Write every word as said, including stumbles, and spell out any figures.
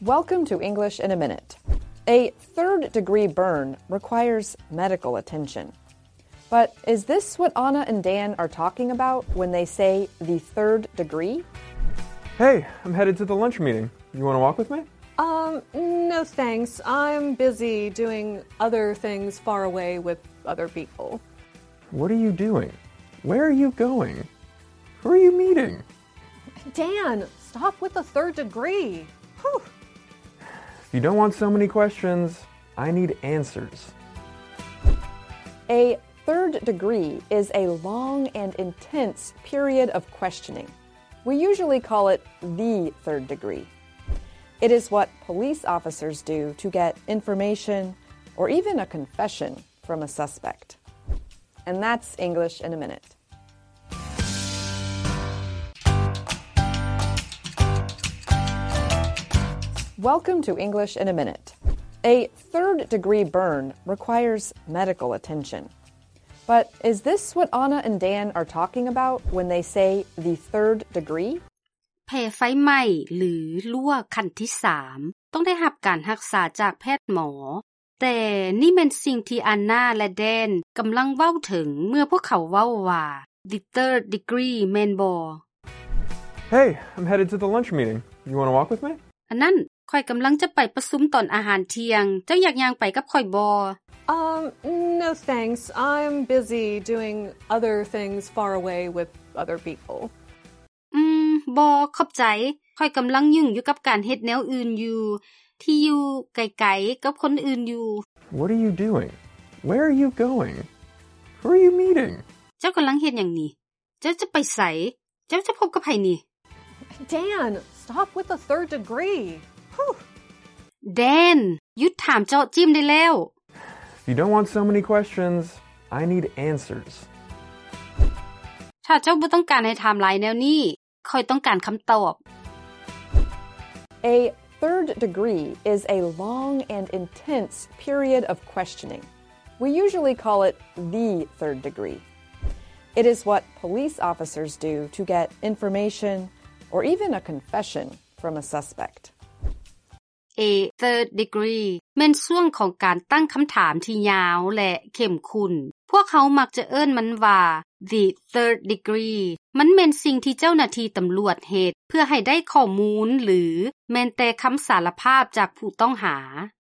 Welcome to English in a Minute. A third-degree burn requires medical attention. But is this what Anna and Dan are talking about when they say the third degree? Hey, I'm headed to the lunch meeting. You want to walk with me? Um, no thanks. I'm busy doing other things far away with other people. What are you doing? Where are you going? Who are you meeting? Dan, stop with the third degree. Whew. If you don't want so many questions, I need answers. A third degree is a long and intense period of questioning. We usually call it the third degree. It is what police officers do to get information or even a confession from a suspect. And that's English in a Minute. Welcome to English in a Minute. A third-degree burn requires medical attention. But is this what Anna and Dan are talking about when they say the third degree? แผลไฟไหม้หรือรั่วขั้นที่สามต้องได้รับการรักษาจากแพทย์หมอแต่นี่เป็นสิ่งที่อันนาและแดนกำลังเว้าถึงเมื่อพวกเขาเว้าว่า the third degree แม่นบ่ Hey, I'm headed to the lunch meeting. You want to walk with me? อันนั้นข้อยกำลังจะไปประชุมตอนอาหารเที่ยงเจ้าอยากย่างไปกับข้อยบ่ Um, no thanks. I'm busy doing other things far away with other people. อืมบ่ขอบใจข้อยกำลังยุ่งอยู่กับการเฮ็ดแนวอื่นอยู่ที่อยู่ไกลๆกับคนอื่นอยู่ What are you doing? Where are you going? Who are you meeting? เจ้ากำลังเฮ็ดหยังนี่เจ้าจะไปไสเจ้าจะพบกับไผนี่ Dan, stop with the third degree. Whew. Dan หยุดถามเจาะจิ้มได้แล้ว If you don't want so many questions, I need answers. ถ้าเจ้าบ่ต้องการให้ถามหลายแนวนี้ข้อยต้องการคำตอบ A third degree is a long and intense period of questioning. We usually call it the third degree. It is what police officers do to get information or even a confession from a suspect. A third degree แม่นช่วงของการตั้งคำถามที่ยาวและเข้มข้นพวกเขามักจะเอิ้นมันว่า the third degree มันแม่นสิ่งที่เจ้าหน้าที่ตำรวจเฮ็ดเพื่อให้ได้ข้อมูลหรือแม้แต่คำสารภาพจากผู้ต้องหา